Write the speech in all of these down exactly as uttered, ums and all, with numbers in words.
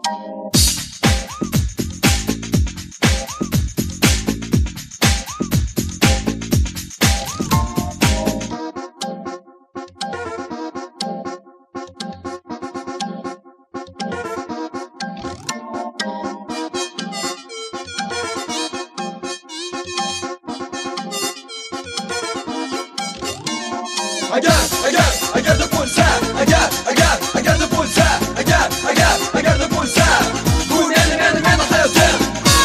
Agar, agar, agarda bo'lsa, agar, agar, agarda bo'lsa, agar, agar, agarda bo'lsa, bu meni, meni, meni hayotim.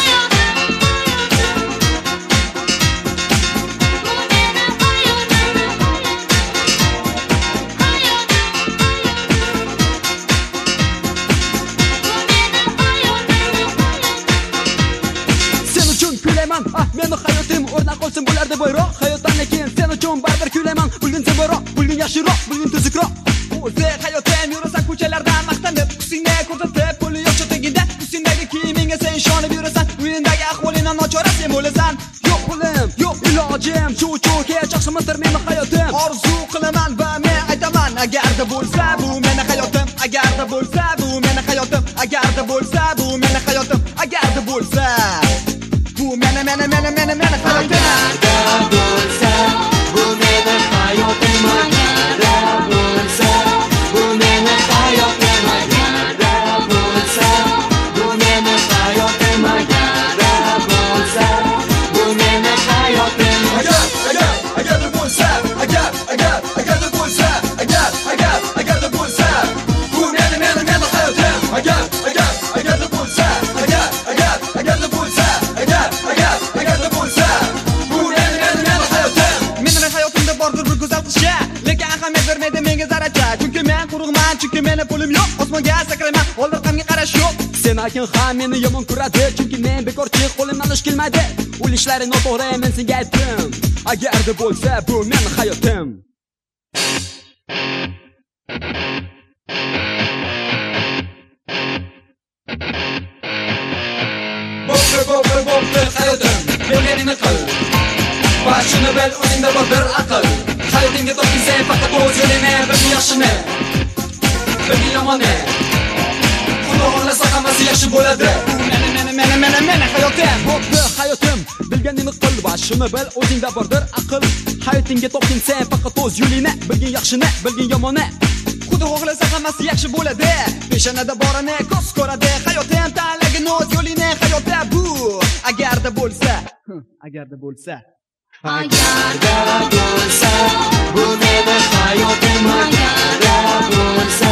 Sen uchun kuylayman, ah meni hayotim o'rnak olsin bo'lardi boyroq. Hayotdan keyin sen uchun baribir kuylayman. Bugun sevaroq, bugun yaxshiroq, bugun tuzukroq. O'zi hayotim yurasan ko'chalardan maqtanib, husingni ko'rsatib, puli yo'q cho'tagingda, husingdagi kiyimingga sen ishonib yurasan. Uyingdagi ahvolingdan nochora sen bo'lasan. Yo'q pulim, yo'q ilojim, shu-shu hech yaxshimadir meni hayotim. Orzu qilaman va men aytaman, agarda bo'lsa bu meni hayotim, agarda bo'lsa bu meni hayotim, agarda bo'lsa bu meni hayotim, agarda bo'lsa bu meni, meni, meni, meni, meni hayotim. Agarda bo'lsa bu meni hayotim, agarda bo'lsa bu meni hayotim, agarda bo'lsa bu meni hayotim, agarda bo'lsa bu meni hayotim. Agar, agar, agarda bo'lsa, agar, agar, agarda bo'lsa, agar, agar, agarda bo'lsa, bu meni, meni, meni hayotim. Agar, agar, agarda bo'lsa, agar, agar, agarda bo'lsa, agar, agar, agarda bo'lsa, bu meni, meni, meni hayotim. Mening hayotimda bordir bir go'zal qizcha, lekin ahamiyat bermaydi menga zarracha. Chunki men quruqman, chunki meni pulim yo'q, osmonga sakrayman, old orqamga qarash yo'q. Sen akin ham meni yomon ko'radi, chunki men bekorchi, qo'limdan ish kelmaydi. Ulishlari noto'g'ri, men senga aytdim. Agarda bo'lsa bu meni hayotim. Bo'pti, bo'pti, bo'pti hayotim, bilganingni qil. Va shuni bil, o'zingda bordir aql. Hayotingga toping sen faqat o'z yo'lingni, bilgin yaxshini, bilgin yomonni. Xudo xohlasa hammasi yaxshi bo'ladi. Meni, meni, meni, meni, meni hayotim. Bo'pti hayotim, bilganingni qil va shuni bil, o'zingda bordir aql. Hayotingga toping sen faqat o'z yo'lingni, bilgin yaxshini, bilgin yomonni. Xudo xohlasa hammasi yaxshi bo'ladi. Peshonada borini ko'z ko'radi. Hayotim tanlagin o'z yo'lingni, hayotda bu agarda bo'lsa, agarda bo'lsa, agarda bo'lsa bu meni hayotim, agarda bo'lsa